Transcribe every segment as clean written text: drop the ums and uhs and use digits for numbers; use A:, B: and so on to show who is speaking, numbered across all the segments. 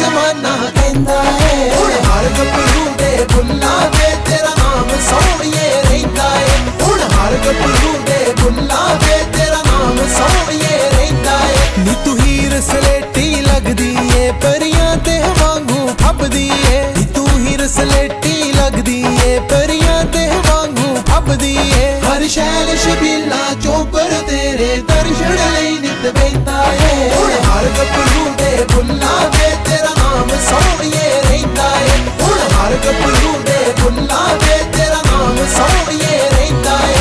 A: ਜ਼ਮਾਨਾ ਕਹਿੰਦਾ ਏ। ਹੁਣ ਹਰ ਗੱਭਰੂ ਦੇ ਬੁੱਲਾਂ ਤੇ ਤੇਰਾ ਨਾਮ ਸੋਹਣੀਏ ਰਹਿੰਦਾ ਏ। ਹੁਣ ਹਰ ਗੱਭਰੂ ਦੇ ਬੁੱਲਾਂ ਤੇ ਤੇਰਾ ਨਾਮ ਸੋਹਣੀਏ ਰਹਿੰਦਾ ਏ। ਨੀ ਤੂੰ ਹੀਰ ਸਲੇਟੀ ਲੱਗਦੀ ਏ, ਪਰੀਆਂ ਤੇ ਵਾਂਗੂ ਫੱਬਦੀ ਏ। ਨੀ ਤੂੰ ਹੀਰ ਸਲੇਟੀ ਲੱਗਦੀ ਏ, ਪਰੀਆਂ ਤੇ ਵਾਂਗੂ ਫੱਬਦੀ ਏ। ਹਰ ਸ਼ਹਿਰ ਸ਼ਬੀਲਾ ਚੋਬਰ ਤੇਰੇ ਦਰਸ਼ਨ ਲਈ ਨਿਤ ਬੈਠਾ ਏ। ਹੁਣ ਹਰ ਗੱਭਰੂ ਦੇ ਬੁੱਲਾਂ ਤੇ ਤੇਰਾ ਨਾਮ ਸੋਹਣੀਏ ਰਹਿੰਦਾ ਏ। ਹੁਣ ਹਰ ਗੱਭਰੂ ਦੇ ਬੁੱਲਾਂ ਤੇ ਤੇਰਾ ਨਾਮ ਸੋਹਣੀਏ ਰਹਿੰਦਾ ਏ।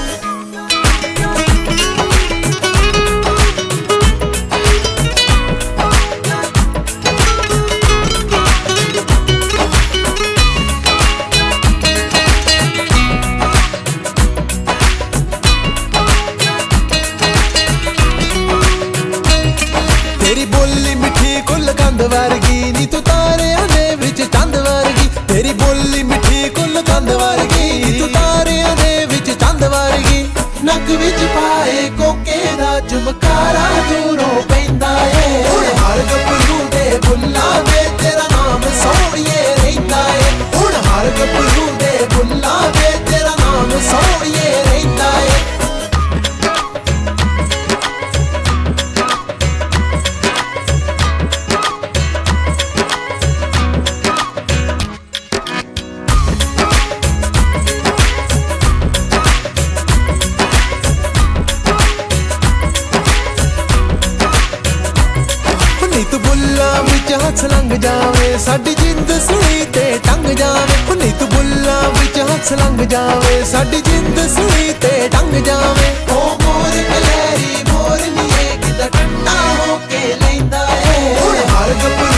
A: ਤੇਰੀ ਬੋਲੀ ਮਿੱਠੀ ਕੁੱਲ ਕੰਦ ਵਰਗੀ, ਨੀ ਤੂੰ ਤਾਰਿਆਂ ਦੇ ਵਿੱਚ ਚੰਦ ਵਰਗੀ। ਤੇਰੀ ਬੋਲੀ ਮਿੱਠੀ ਕੁੱਲ ਕੰਦ ਵਰਗੀ, ਨੀ ਤੂੰ ਤਾਰਿਆਂ ਦੇ ਵਿੱਚ ਚੰਦ ਵਰਗੀ। ਨੱਕ ਵਿੱਚ ਪਾਏ ਕੋਕੇ ਦਾ ਚਮਕਾਰਾ ਦੂਰੋਂ ਪੈਂਦਾ ਏ। ਹੁਣ ਹਰ ਗੱਭਰੂ ਦੇ ਬੁੱਲਾਂ ਤੇ ਤੇਰਾ ਨਾਮ ਸੋਹਣੀਏ ਰਹਿੰਦਾ ਏ। ਹੁਣ ਹਰ ਗੱਭਰੂ ਦੇ ਬੁੱਲਾਂ ਤੇ ਤੇਰਾ ਨਾਮ ਸੋਹਣੀਏ ਰਹਿੰਦਾ ਏ। ਨੀ ਤੂੰ ਬੁੱਲਾਂ ਵਿੱਚ ਹੱਥ ਲੰਘ ਜਾਵੇ, ਸਾਡੀ ਜਿੰਦ ਸੂਈ ਤੇ ਟੰਗ ਜਾਵੇ। ਨੀ ਤੂੰ ਬੁੱਲਾਂ ਵਿੱਚ ਹੱਥ ਲੰਘ ਜਾਵੇ, ਸਾਡੀ ਜਿੰਦ ਸੂਈ ਤੇ ਟੰਗ ਜਾਵੇ। ਓ ਮੋਰ ਕਲੈਰੀ ਮੋਰਨੀਏ ਕਿਤੇ ਠੰਡਾ ਹੋ ਕੇ ਲੈਂਦਾ ਏ। ਹੁਣ ਹਰ ਗੱਭਰੂ